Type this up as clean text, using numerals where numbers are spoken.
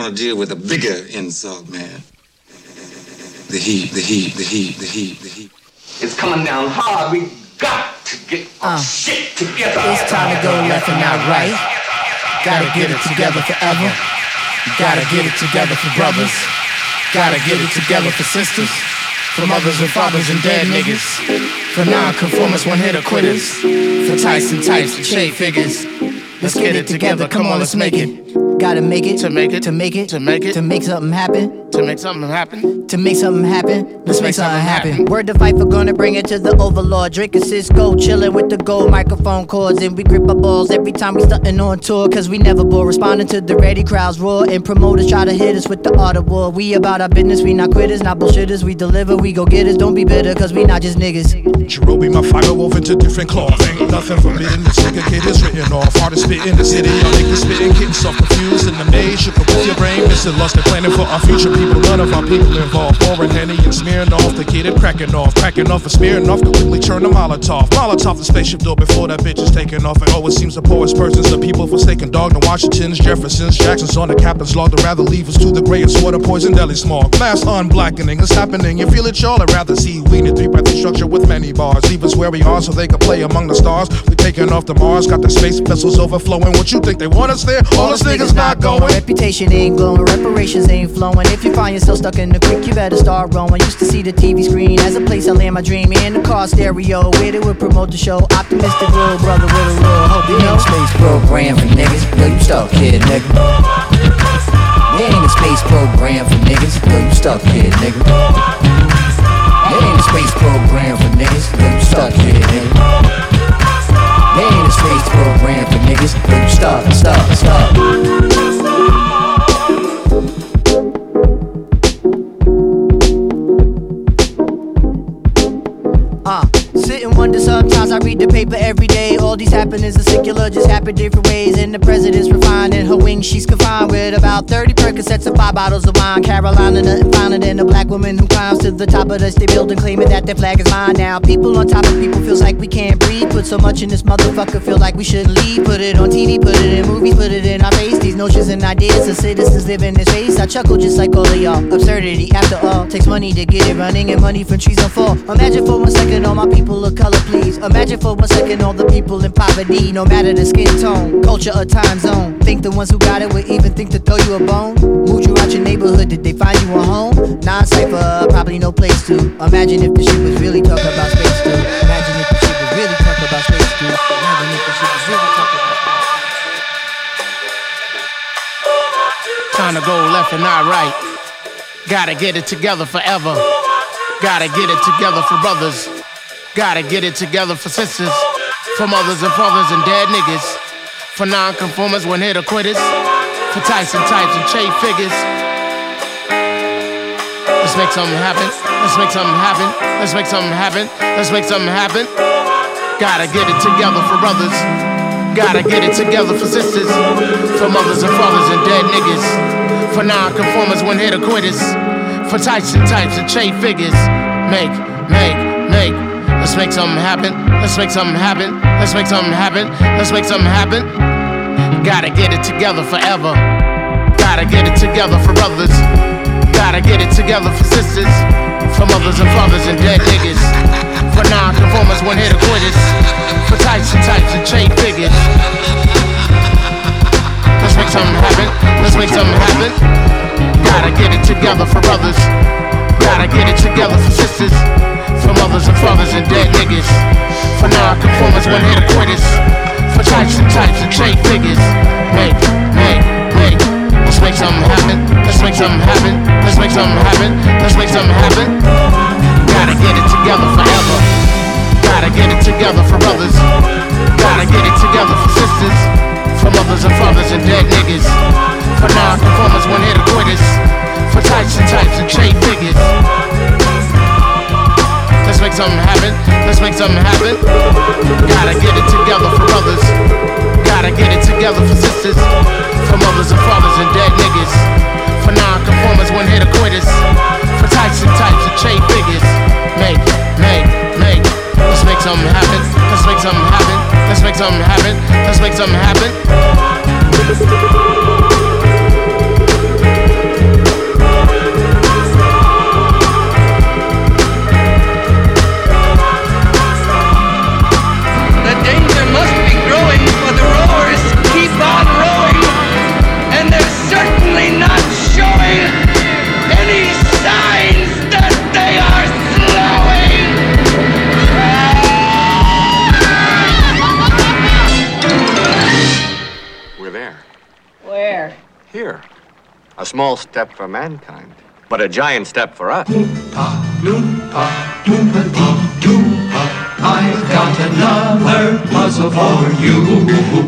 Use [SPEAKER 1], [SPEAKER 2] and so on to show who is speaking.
[SPEAKER 1] to deal with a bigger insult, man. The heat.
[SPEAKER 2] It's coming down hard. We got to get our shit together.
[SPEAKER 3] It's time to go left and not right. Gotta get it together forever. Gotta get it together for brothers. Gotta get it together for sisters. For mothers and fathers and dead niggas. For non-conformists, one-hitter quitters. For Tyson types and shade figures. Let's get it together, come on, let's make it. Gotta make it, to make it, to make it, to make it, to make something happen, to make something happen, to make something happen, let's make something happen. Word to fight for, gonna bring it to the overlord. Drinking Cisco, chilling with the gold microphone cords. And we grip our balls every time we stuntin' on tour. Cause we never bore, responding to the ready crowds roar. And promoters try to hit us with the art of war. We about our business, we not quitters, not bullshitters. We deliver, we go getters, don't be bitter, cause we not just niggas.
[SPEAKER 4] Cherobi, my fire woven to different cloth. Ain't nothing forbidden, this nigga kid is written off. Hardest spit in the city, y'all niggas spitting, getting so confused in the maze. Shook up with your brain, missing lost and planning for our future people. None of our people involved. Pouring Henny and smearing off, the kid and cracking off and smearing off. Quickly turn to Molotov the spaceship door before that bitch is taking off. It always seems the poorest persons, the people forsaken dog. The Washingtons, Jeffersons, Jacksons on the captain's log. They'd rather leave us to the grayest water, poison deli smog. Mass unblackening is happening, you feel it y'all. I'd rather see we in a 3-by-3 structure with many bars. Leave us where we are so they can play among the stars. We taking off to Mars, got the space vessels overflowing. What you think they want us there? All us niggas not going.
[SPEAKER 3] Reputation ain't glowing, reparations ain't flowing. If you find yourself stuck in the creek, you better start rowing. Used to see the TV screen as a place I land my dream. In the car stereo, where they would promote the show. Optimistic little brother with a little hope, you know. Space program for niggas, yo, you stuck kid, nigga. There ain't a space program for niggas, yo, you stuck kid, nigga. There ain't a space program for niggas, yo, you stuck kid, nigga. There ain't a space program for niggas, yo, you stuck. Sit and wonder sometimes, I read the paper every day. All these happenings are secular, just happen different ways. And the president's refined in her wings, she's confined with about 30 Percocets and 5 bottles of wine. Carolina, nothing finer than a black woman who climbs to the top of the state building, claiming that their flag is mine now. People on top of people feels like we can't breathe. Put so much in this motherfucker, feel like we shouldn't leave. Put it on TV, put it in movies, put it in our face. These notions and ideas of citizens live in this space. I chuckle just like all of y'all. Absurdity, after all, takes money to get it running and money from trees on fall. Imagine for 1 second all my people of color, please. Imagine for 1 second all the people in poverty, no matter the skin tone, culture or time zone. Think the ones who got it would even think to throw you a bone? Moved you out your neighborhood, did they find you a home? Non-cypher, probably no place to. Imagine if the shit was really talking about space too. Imagine if the shit was really talking about space too. Imagine if the shit was really talking about space.
[SPEAKER 5] Time to go left and not right. Gotta get it together forever. Gotta get it together for brothers. Gotta get it together for sisters. For mothers and fathers and dead niggas. For non-conformers, one-hitter quitters. For Tyson types and shade figures. Let's make something happen. Let's make something happen. Let's make something happen. Let's make something happen. Gotta get it together for brothers. Gotta get it together for sisters. For mothers and fathers and dead niggas. For non-conformers, one-hitter quitters. For Tyson types and shade figures. Make. Let's make something happen. Let's make something happen. Let's make something happen. Let's make something happen. Gotta get it together forever. Gotta get it together for brothers. Gotta get it together for sisters. For mothers and fathers and dead niggas. For non-conformers, one-hitter quitters. For Tyson types and shade figures. Let's make something happen. Let's make something happen. Gotta get it together for brothers. Gotta get it together for sisters. For mothers and fathers and dead niggas. For non-conformers, one-hitter quitters. For Tyson types and shade figures. Make. Let's make something happen. Let's make something happen. Let's make something happen. Let's make something happen. Gotta get it together forever. Gotta get it together for brothers. Gotta get it together for sisters. For mothers and fathers and dead niggas. For non-conformers, one-hitter quitters. For Tyson types and shade figures. Let's make something happen. Let's make something happen. Gotta get it together for brothers. Gotta get it together for sisters. For mothers and fathers and dead niggas. For non-conformers, one-hitter quitters. For Tyson types and shade figures. Make. Let's make something happen. Let's make something happen. Let's make something happen. Let's make something happen.
[SPEAKER 2] small step for mankind, but a giant step for us.
[SPEAKER 6] I've got another puzzle for you.